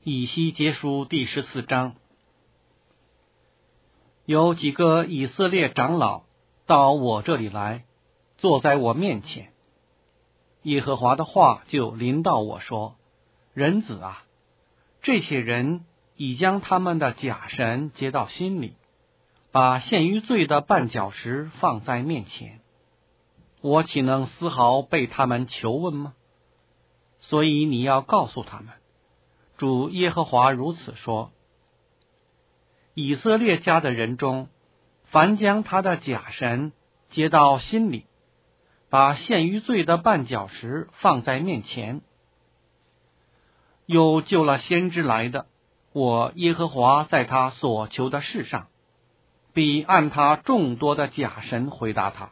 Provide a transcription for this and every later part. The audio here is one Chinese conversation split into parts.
以西结书第14章。有几个以色列长老到我这里来，坐在我面前。耶和华的话就临到我说：人子啊，这些人已将他们的假神接到心里，把陷于罪的绊脚石放在面前，我岂能丝毫被他们求问吗？所以你要告诉他们，主耶和华如此说：以色列家的人中，凡将他的假神接到心里，把陷于罪的绊脚石放在面前，又救了先知来的，我耶和华在他所求的事上，必按他众多的假神回答他。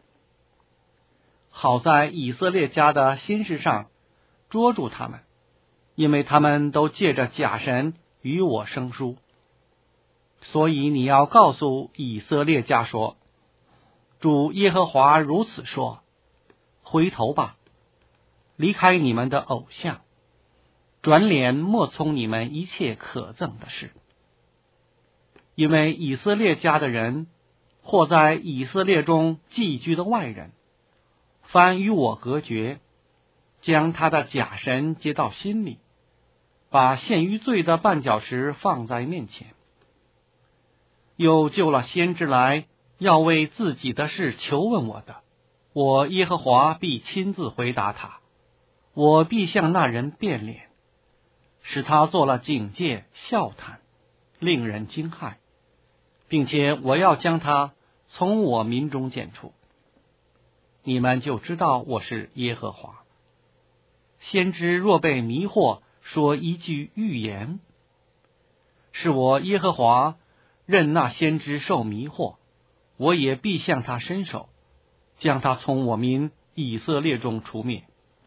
好在以色列家的心事上捉住他们，因为他们都借着假神与我生疏。所以你要告诉以色列家说：主耶和华如此说，回头吧，离开你们的偶像，转脸莫从你们一切可憎的事。因为以色列家的人，或在以色列中寄居的外人，凡与我隔绝，将他的假神接到心里，把陷于罪的绊脚石放在面前，又救了先知来，要为自己的事求问我的，我耶和华必亲自回答他，我必向那人变脸，使他做了警戒笑谈，令人惊骇，并且我要将他从我民中剪除。你们就知道我是耶和华。先知若被迷惑，说一句预言，是我耶和华任那先知受迷惑，我也必向他伸手，将他从我民以色列中除灭。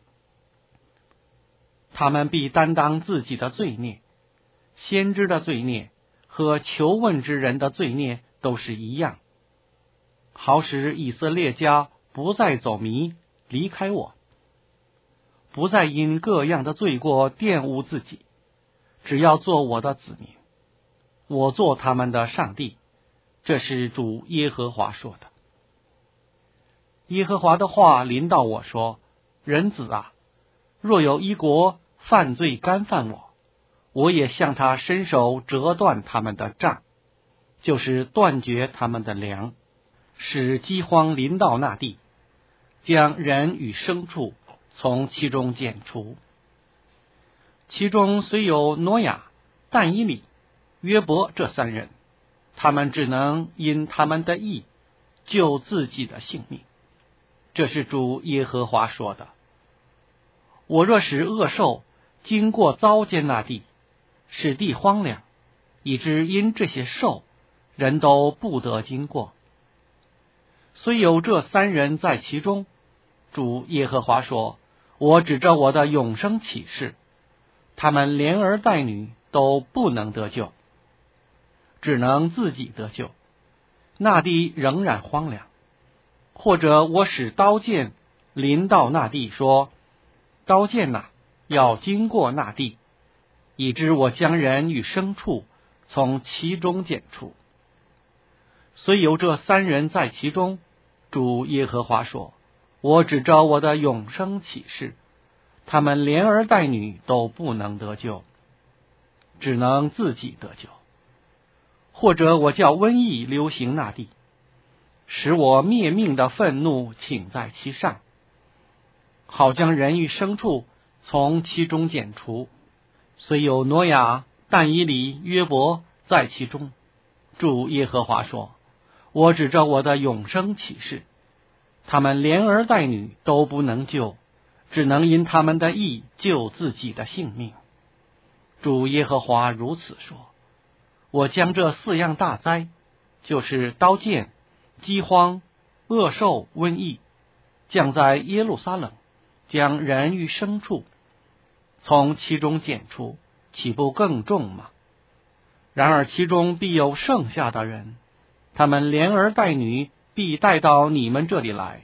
他们必担当自己的罪孽，先知的罪孽和求问之人的罪孽都是一样，好使以色列家不再走迷，离开我，不再因各样的罪过玷污自己，只要做我的子民，我做他们的上帝。这是主耶和华说的。耶和华的话临到我说：人子啊，若有一国犯罪干犯我，我也向他伸手折断他们的杖，就是断绝他们的粮，使饥荒临到那地，将人与牲畜从其中剪除。其中虽有挪亚、但以理、约伯这3人，他们只能因他们的义救自己的性命。这是主耶和华说的。我若使恶兽经过糟践那地，使地荒凉，以致因这些兽人都不得经过，虽有这3人在其中，主耶和华说，我指着我的永生启示，他们连儿带女都不能得救，只能自己得救，那地仍然荒凉。或者我使刀剑临到那地，说刀剑哪，要经过那地，以致我将人与牲畜从其中剪除。虽有这3人在其中，主耶和华说，我指着我的永生启示，他们连儿带女都不能得救，只能自己得救。或者我叫瘟疫流行那地，使我灭命的愤怒倾在其上，好将人与牲畜从其中剪除。虽有挪亚、但以理、约伯在其中，主耶和华说，我指着我的永生启示，他们连儿带女都不能救，只能因他们的义救自己的性命。主耶和华如此说，我将这4样大灾，就是刀剑、饥荒、恶兽、瘟疫，降在耶路撒冷，将人与牲畜从其中剪除，岂不更重吗？然而其中必有剩下的人，他们连儿带女必带到你们这里来。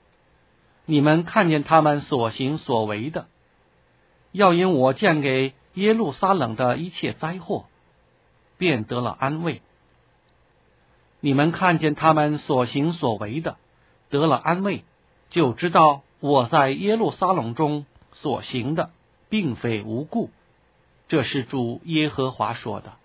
你们看见他们所行所为的，要因我降给耶路撒冷的一切灾祸，便得了安慰。你们看见他们所行所为的，得了安慰，就知道我在耶路撒冷中所行的，并非无故。这是主耶和华说的。